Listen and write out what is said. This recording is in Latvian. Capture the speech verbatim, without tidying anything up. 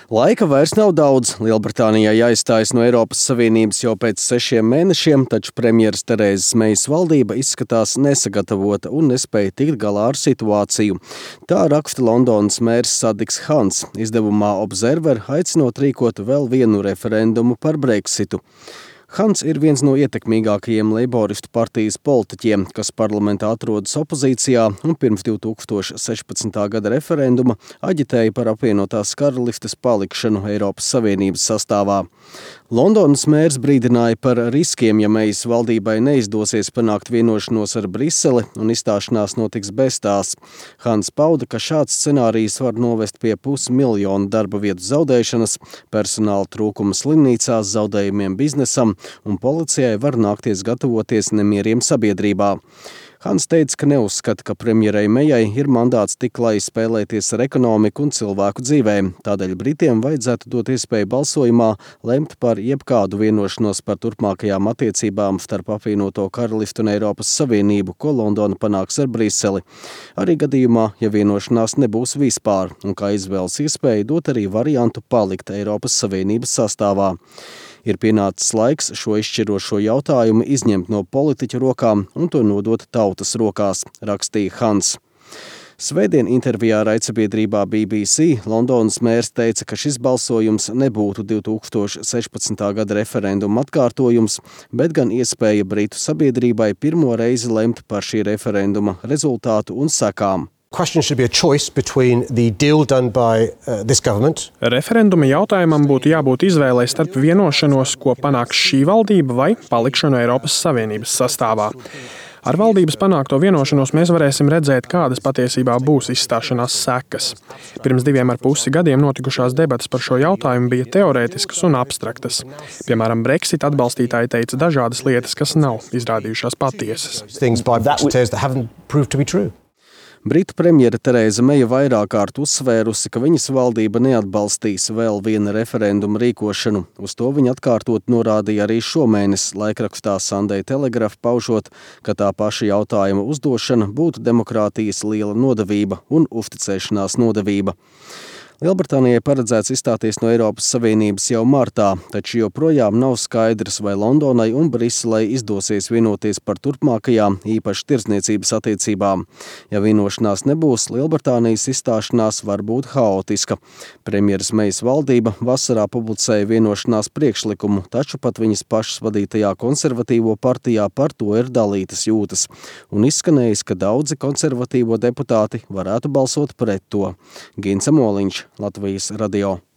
Laika vairs nav daudz. Lielbritānijai jāizstājas no Eiropas Savienības jau pēc sešiem mēnešiem, taču premjeras Terēzes Meijas valdība izskatās nesagatavota un nespēja tikt galā ar situāciju. Tā raksta Londonas mērs Sadiks Hans, izdevumā Observer aicinot rīkot vēl vienu referendumu par Brexitu. Hans ir viens no ietekmīgākajiem Leiboristu partijas politiķiem, kas parlamentā atrodas opozīcijā un pirms divi tūkstoši sešpadsmitā gada referenduma aģitēja par apvienotās karalistes palikšanu Eiropas Savienības sastāvā. Londonas mērs brīdināja par riskiem, ja Meijas valdībai neizdosies panākt vienošanos ar Briseli un izstāšanās notiks bez tās. Hans pauda, ka šāds scenārijs var novest pie pusmiljonu darba vietu zaudēšanas, personāla trūkuma slimnīcās, zaudējumiem biznesam, un policijai var nākties gatavoties nemieriem sabiedrībā. Hans teica, ka neuzskata, ka premjerai Mejai ir mandāts tik lai spēlēties ar ekonomiku un cilvēku dzīvēm. Tādēļ Britiem vajadzētu dot iespēju balsojumā lemt par jebkādu vienošanos par turpmākajām attiecībām starp apvienoto karalistu un Eiropas Savienību, ko Londona panāks ar Briseli. Arī gadījumā, ja vienošanās nebūs vispār, un kā izvēles iespēja dot arī variantu palikt Eiropas Savienības sastāvā. Ir pienācis laiks šo izšķirošo jautājumu izņemt no politiķu rokām un to nodot tautas rokās, rakstīja Hans. Svētdien intervijā raidsabiedrībā B B C Londonas mērs teica, ka šis balsojums nebūtu divi tūkstoši sešpadsmitā gada referenduma atkārtojums, bet gan iespēja Britu sabiedrībai pirmo reizi lemt par šī referenduma rezultātu un sekām. Question should be a choice between the deal done by uh, this government. Referenduma jautājumam būtu jābūt izvēlei starp vienošanos, ko panāks šī valdība vai palikšanu Eiropas Savienības sastāvā. Ar valdības panākto vienošanos mēs varēsim redzēt, kādas patiesībā būs izstāšanās sekas. Pirms diviem ar pusi gadiem notikušās debatas par šo jautājumu bija teorētiskas un abstraktas. Piemēram, Brexit atbalstītāji teica dažādas lietas, kas nav izrādījušās patiesas. Things by Brexiteers that haven't proved to be true. Britu premjere Terēza Meija vairāk kārt uzsvērusi, ka viņas valdība neatbalstīs vēl viena referenduma rīkošanu. Uz to viņa atkārtot norādīja arī šomēnes laikrakstā Sunday Telegraph, paužot, ka tā paša jautājuma uzdošana būtu demokrātijas liela nodevība un uzticēšanās nodevība. Lielbritānijai paredzēts izstāties no Eiropas Savienības jau martā, taču joprojām nav skaidrs, vai Londonai un Briselei izdosies vienoties par turpmākajām, īpaši tirdzniecības attiecībām. Ja vienošanās nebūs, Lielbritānijas izstāšanās var būt haotiska. Premjeras Meijas valdība vasarā publicēja vienošanās priekšlikumu, taču pat viņas pašas vadītajā konservatīvo partijā par to ir dalītas jūtas. Un izskanējis, ka daudzi konservatīvo deputāti varētu balsot pret to. Gints Moliņš, Latvijas radio.